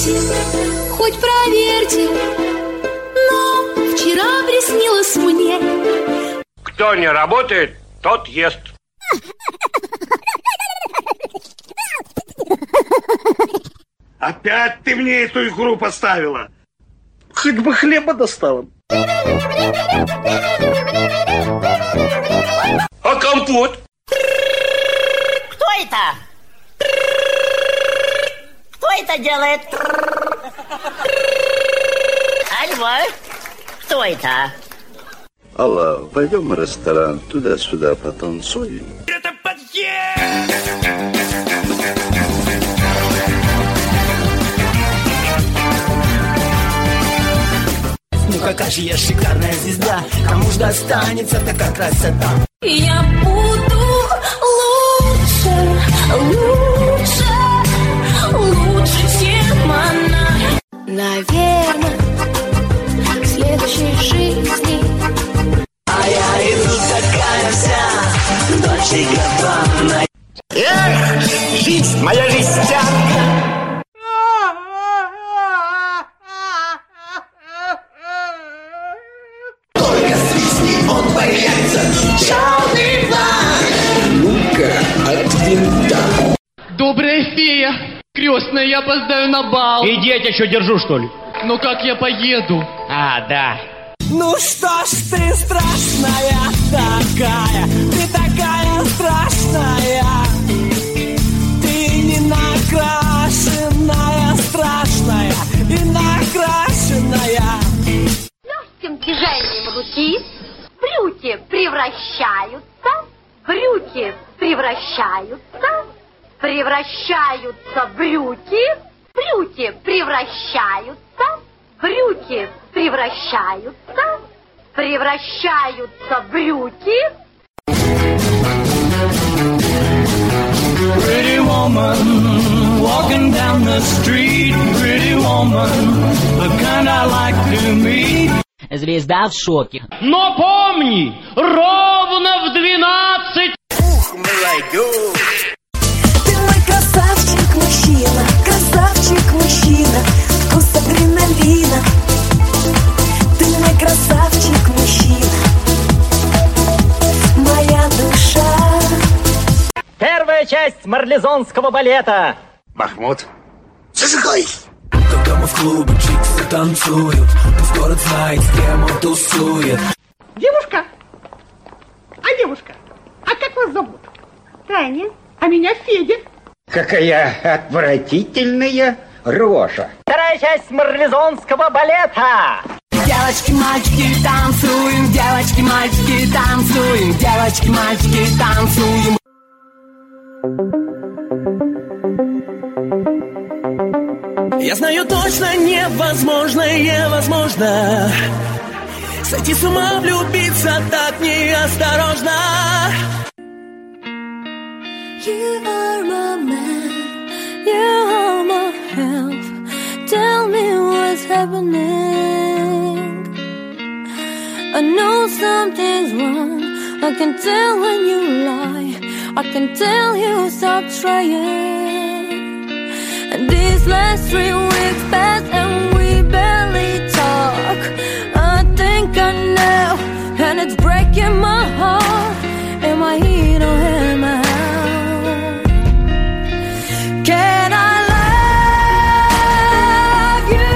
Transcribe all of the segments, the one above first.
поверьте, хоть проверьте, но вчера приснилось мне. Кто не работает, тот ест. Опять ты мне эту игру поставила? Хоть бы хлеба достала. А компот? Кто это? Кто это делает? Алло, кто это? Алло, пойдем в ресторан, туда-сюда потанцуем. Это подъезд! Ну какая же я шикарная звезда, кому ж достанется такая красота. Я буду лучше, чем она. Наверное, в следующей жизни. А я иду такая вся, Дольче Габбана. Эх, жизнь, моя жестянка. Только свистни, он появится. Черный план. Ну-ка, от винта. Добрая фея, крестная, я опоздаю на бал. Иди, я тебя что, держу, что ли? Но как я поеду? А, да. Ну что ж ты страшная такая, ты такая страшная. Ты не накрашенная, страшная и накрашенная. Легким движением руки брюки превращаются брюки, превращаются брюки. Pretty woman, walking down the street. Pretty woman, the kind I like to meet. Звезда в шоке. Но помни, ровно в 12. Ух, молодежь. Ты мой красавчик мужчина, вкус адреналина. Ты мой красавчик мужчина, моя душа. Первая часть марлезонского балета. Махмуд, зажигай! Когда мы в клубе чиксы танцуют, пусть город знает, с кем он тусует. Девушка, а как вас зовут? Таня, а меня Федя. Какая отвратительная рожа. Вторая часть марлезонского балета. Девочки, мальчики, танцуем. Девочки, мальчики, танцуем. Девочки, мальчики, танцуем. Я знаю точно, невозможно сойти с ума, влюбиться так неосторожно. You are my man, you are my help. Tell me what's happening. I know something's wrong. I can tell when you lie. I can tell you stop trying. And these last 3 weeks passed and we barely talk. I think I know, and it's breaking my heart. Am I here or am I out? Can I love you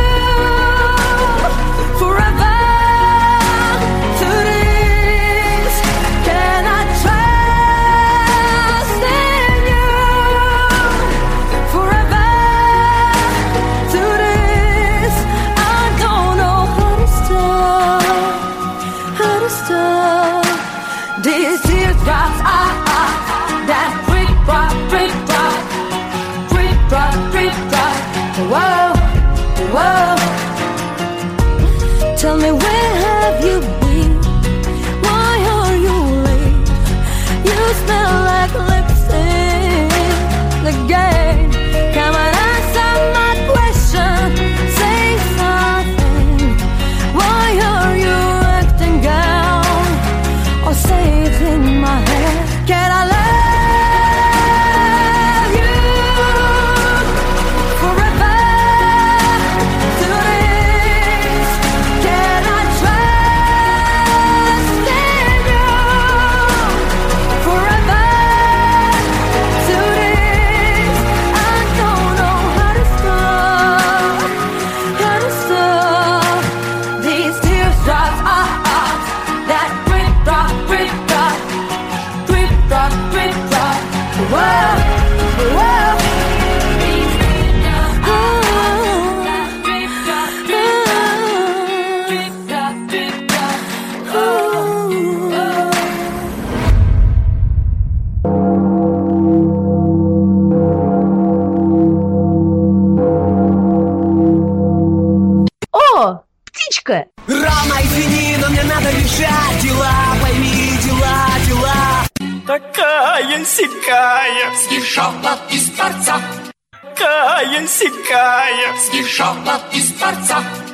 forever? Through this, can I trust in you forever? Through this, I don't know how to stop. Что? Птичка? Рома, извини, но мне надо решать дела, пойми, дела. Такая-сякая съезжала из дворца. Такая-сякая съезжала из дворца.